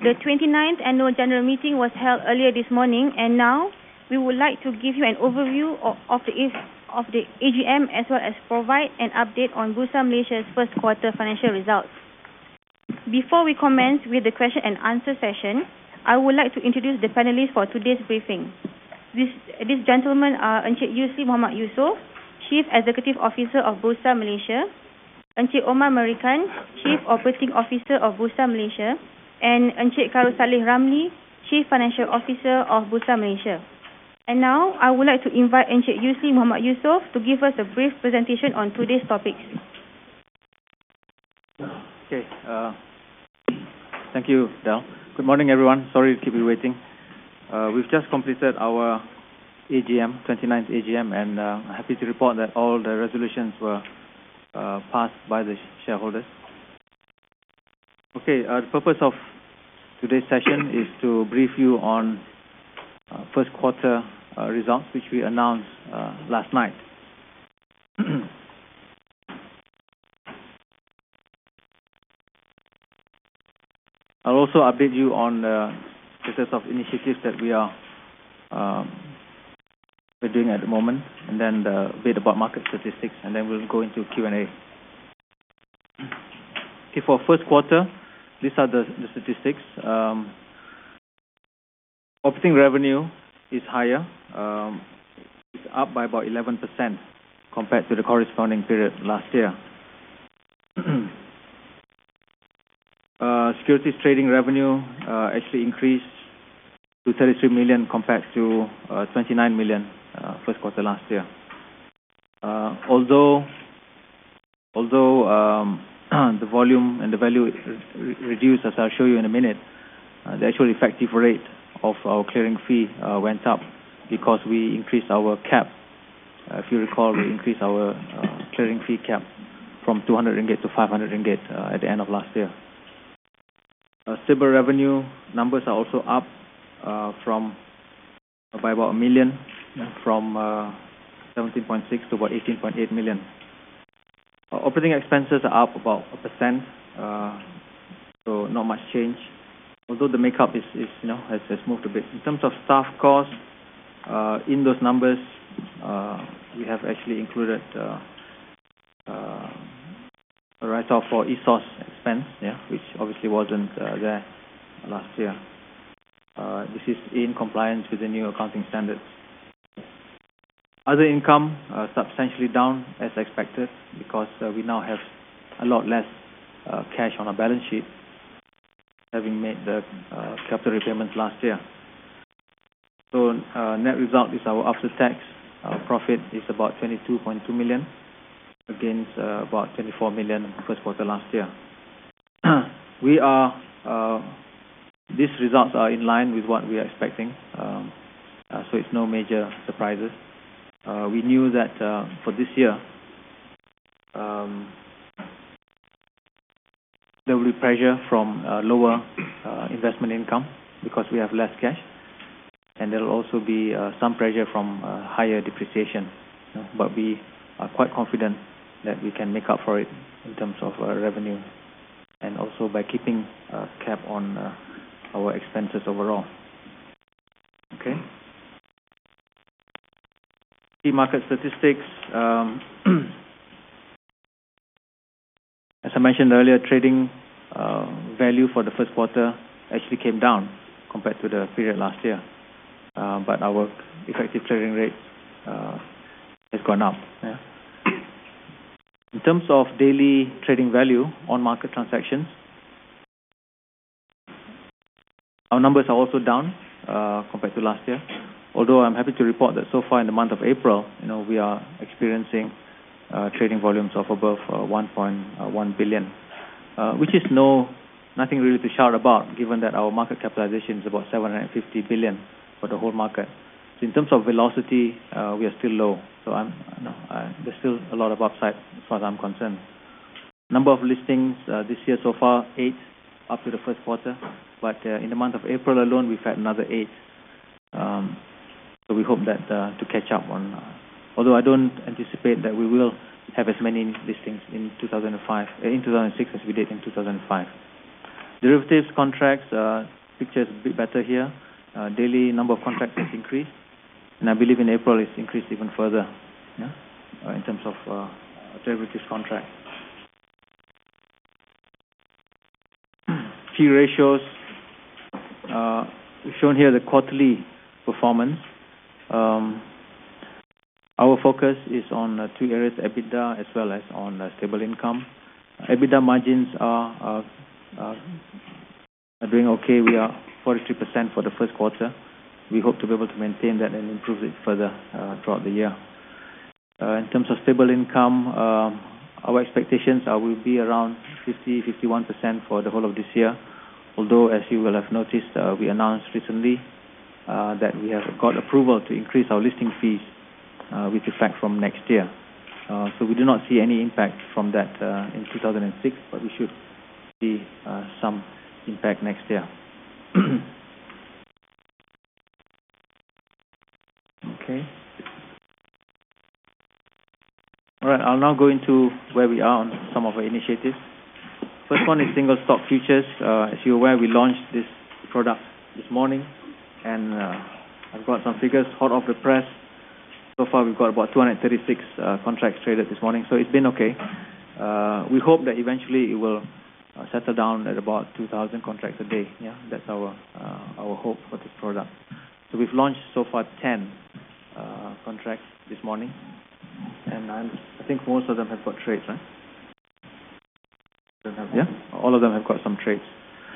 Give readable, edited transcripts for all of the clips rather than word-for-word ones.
The 29th Annual General Meeting was held earlier this morning, and now we would like to give you an overview of the AGM, as well as provide an update on Bursa Malaysia's first quarter financial results. Before we commence with the question and answer session, I would like to introduce the panelists for today's briefing. These gentlemen are Encik Yusri Mohamed Yusof, Chief Executive Officer of Bursa Malaysia, Encik Omar Merican, Chief Operating Officer of Bursa Malaysia, and Encik Karul Saleh Ramli, Chief Financial Officer of Bursa Malaysia. And now, I would like to invite Encik Yusri Mohamed Yusof to give us a brief presentation on today's topics. Okay, thank you, Del. Good morning, everyone. Sorry to keep you waiting. We've just completed our AGM, 29th AGM, and I'm happy to report that all the resolutions were passed by the shareholders. Okay, the purpose of today's session is to brief you on first quarter results, which we announced last night. I'll also update you on the status of initiatives that we're doing at the moment, and then a bit about market statistics, and then we'll go into Q&A. Okay, for first quarter, these are the statistics. Operating revenue is higher. It's up by about 11% compared to the corresponding period last year. Securities trading revenue actually increased to 33 million compared to 29 million first quarter last year. Although the volume and the value reduced, as I'll show you in a minute, the actual effective rate of our clearing fee went up because we increased our cap. If you recall, we increased our clearing fee cap from 200 ringgit to 500 ringgit at the end of last year. SIBOR revenue numbers are also up by about 1 million, from 17.6 to about 18.8 million. Operating expenses are up about 1%, so not much change. Although the makeup has moved a bit. In terms of staff costs, in those numbers, we have actually included a write-off for ESOS expense, which obviously wasn't there last year. This is in compliance with the new accounting standards. Other income substantially down as expected, because we now have a lot less cash on our balance sheet, having made the capital repayments last year. So net result is our after-tax profit is about 22.2 million against about 24 million in the first quarter last year. These results are in line with what we are expecting, so it's no major surprises. We knew that for this year, there will be pressure from lower investment income because we have less cash, and there will also be some pressure from higher depreciation. But we are quite confident that we can make up for it in terms of revenue, and also by keeping a cap on our expenses overall. Okay. Key market statistics. As I mentioned earlier, trading value for the first quarter actually came down compared to the period last year, but our effective clearing rate has gone up. In terms of daily trading value on market transactions, our numbers are also down compared to last year. Although I'm happy to report that so far in the month of April, we are experiencing trading volumes of above 1.1 billion, which is nothing really to shout about, given that our market capitalization is about 750 billion for the whole market. So in terms of velocity, we are still low. So there's still a lot of upside as far as I'm concerned. Number of listings this year so far, 8 up to the first quarter. But in the month of April alone, we've had another 8. So we hope that to catch up on. Although I don't anticipate that we will have as many listings in 2006 as we did in 2005. Derivatives contracts picture is a bit better here. Daily number of contracts has increased, and I believe in April it's increased even further, in terms of derivatives contracts. Key ratios, shown here the quarterly performance. Our focus is on two areas, EBITDA as well as on stable income. EBITDA margins are doing okay. We are 43% for the first quarter. We hope to be able to maintain that and improve it further throughout the year. In terms of stable income, our expectations will be around 50-51% for the whole of this year. Although, as you will have noticed, we announced recently that we have got approval to increase our listing fees with effect from next year. So we do not see any impact from that in 2006, but we should see some impact next year. Okay. All right, I'll now go into where we are on some of our initiatives. First one is single stock futures. As you're aware, we launched this product this morning, and I've got some figures hot off the press. So far, we've got about 236 contracts traded this morning, so it's been okay. We hope that eventually it will settle down at about 2,000 contracts a day. Yeah, that's our hope for this product. So we've launched so far 10 contracts this morning, and I think most of them have got trades, right? Yeah, all of them have got some trades.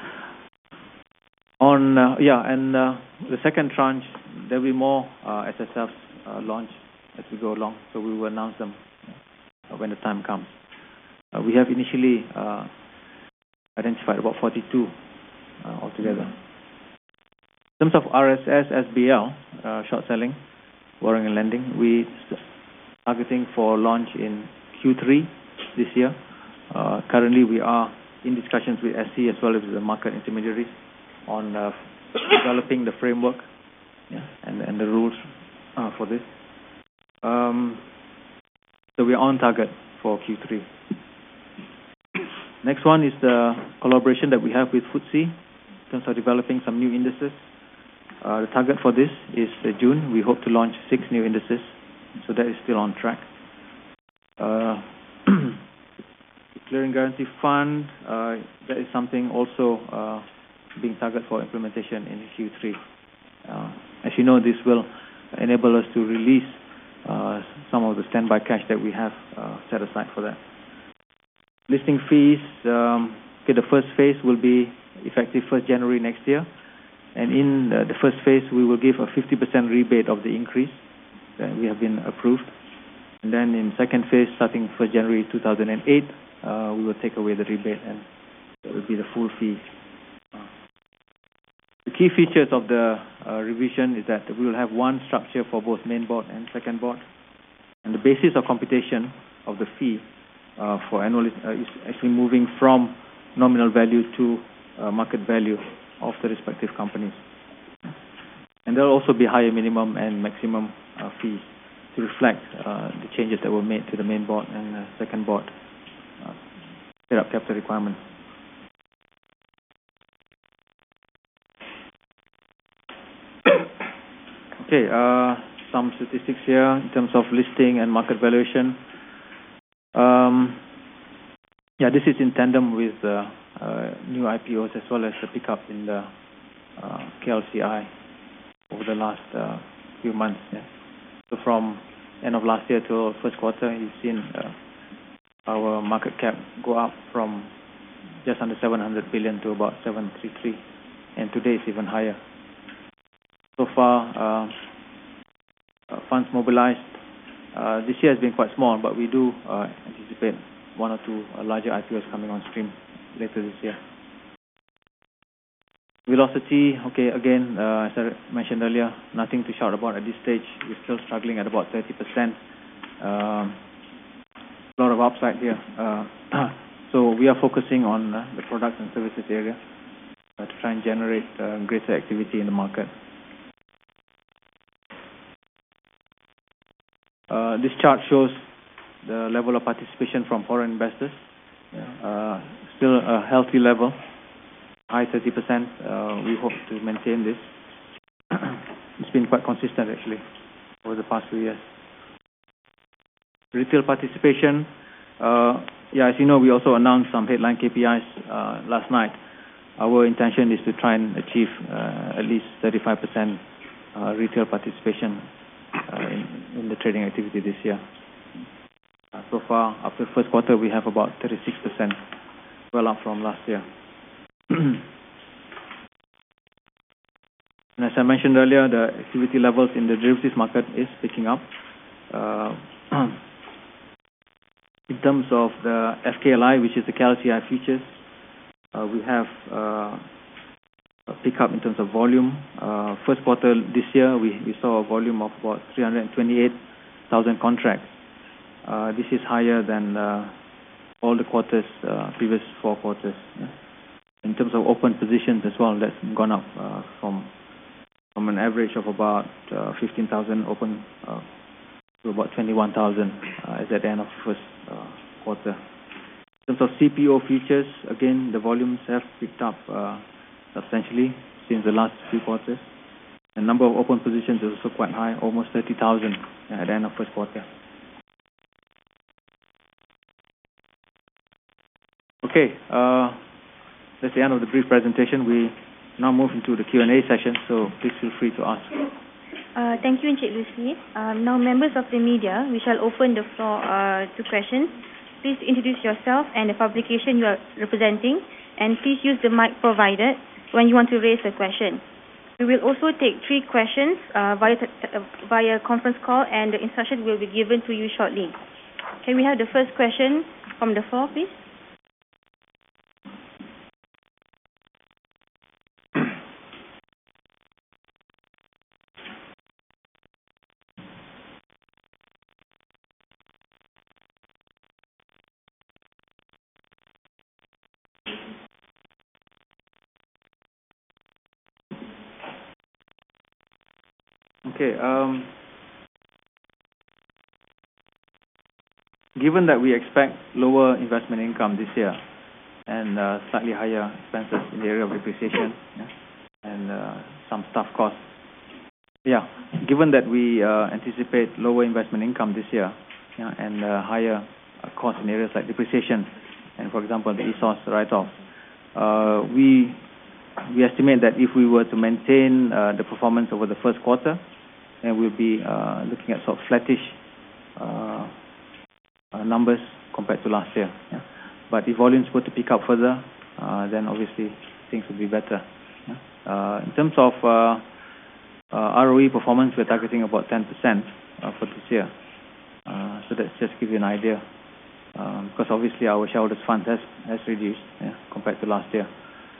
The second tranche, there'll be more SSFs launched as we go along, so we will announce them when the time comes. We have initially identified about 42 altogether. In terms of RSS, SBL, short selling, borrowing and lending, we targeting for launch in Q3 this year. Currently, we are in discussions with SC as well as with the market intermediaries on developing the framework and the rules for this. So we are on target for Q3. Next one is the collaboration that we have with FTSE in terms of developing some new indices. The target for this is June. We hope to launch 6 new indices, so that is still on track. Clearing Guarantee Fund, that is something also being targeted for implementation in Q3. As you know, this will enable us to release some of the standby cash that we have set aside for that. Listing fees, the first phase will be effective 1st January next year. And in the first phase, we will give a 50% rebate of the increase that we have been approved. And then in second phase, starting 1st January 2008, we will take away the rebate, and it will be the full fee. The key features of the revision is that we will have one structure for both main board and second board. And the basis of computation of the fee for annual is actually moving from nominal value to market value of the respective companies. And there will also be higher minimum and maximum fees to reflect the changes that were made to the main board and second board set-up capital requirements. Okay, some statistics here in terms of listing and market valuation. This is in tandem with new IPOs as well as the pickup in the KLCI over the last few months. Yeah. So from end of last year to first quarter, you've seen our market cap go up from just under 700 billion to about 733, and today it's even higher. So far, funds mobilized this year has been quite small, but we do anticipate 1 or 2 larger IPOs coming on stream later this year. Velocity, okay, again, as I mentioned earlier, nothing to shout about at this stage. We're still struggling at about 30%. A lot of upside here. So we are focusing on the products and services area to try and generate greater activity in the market. This chart shows the level of participation from foreign investors. Still a healthy level. high 30%. We hope to maintain this. It's been quite consistent actually over the past few years. Retail participation. As you know, we also announced some headline KPIs last night. Our intention is to try and achieve at least 35% retail participation in the trading activity this year. So far, after the first quarter, we have about 36%, well up from last year. And as I mentioned earlier, the activity levels in the derivatives market is picking up. In terms of the FKLI, which is the KLCI futures, we have a pickup in terms of volume. First quarter this year, we saw a volume of about 328,000 contracts. This is higher than all the quarters, previous 4 quarters. In terms of open positions as well, that's gone up from an average of about 15,000 open to about 21,000 at the end of the first quarter. In terms of CPO futures, again, the volumes have picked up substantially since the last few quarters. The number of open positions is also quite high, almost 30,000 at the end of first quarter. Okay, that's the end of the brief presentation. We now move into the Q&A session, so please feel free to ask. Thank you, Encik Lucy. Now, members of the media, we shall open the floor to questions. Please introduce yourself and the publication you are representing, and please use the mic provided when you want to raise a question. We will also take 3 questions via conference call, and the instruction will be given to you shortly. Can we have the first question from the floor, please? Okay. Given that we expect lower investment income this year and slightly higher expenses in the area of depreciation and some staff costs, given that we anticipate lower investment income this year and higher costs in areas like depreciation and, for example, the ESOS write-off, we estimate that if we were to maintain the performance over the first quarter, then we'll be looking at sort of flattish numbers compared to last year. But if volumes were to pick up further, then obviously things will be better. In terms of ROE performance, we're targeting about 10% for this year. So that's just to give you an idea, because obviously our shareholders' fund has reduced compared to last year.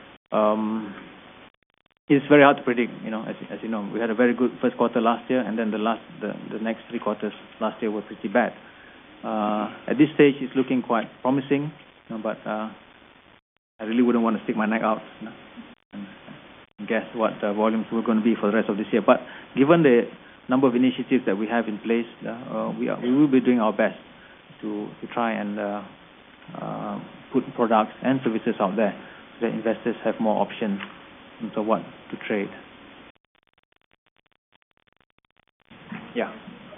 It's very hard to predict, as you know. We had a very good first quarter last year, and then the next 3 quarters last year were pretty bad. At this stage, it's looking quite promising, but I really wouldn't want to stick my neck out and guess what the volumes were going to be for the rest of this year. But given the number of initiatives that we have in place, we will be doing our best to try and put products and services out there so that investors have more options into what to trade. Yeah.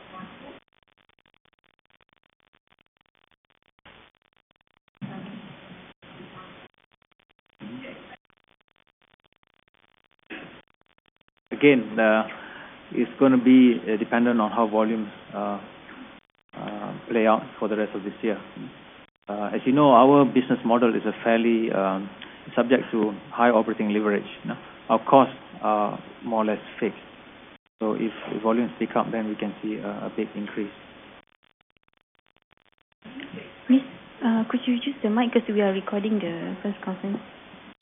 Again, it's going to be dependent on how volumes play out for the rest of this year. As you know, our business model is a fairly subject to high operating leverage. Our costs are more or less fixed. So if volumes pick up, then we can see a big increase. Miss, could you use the mic because we are recording the first conference?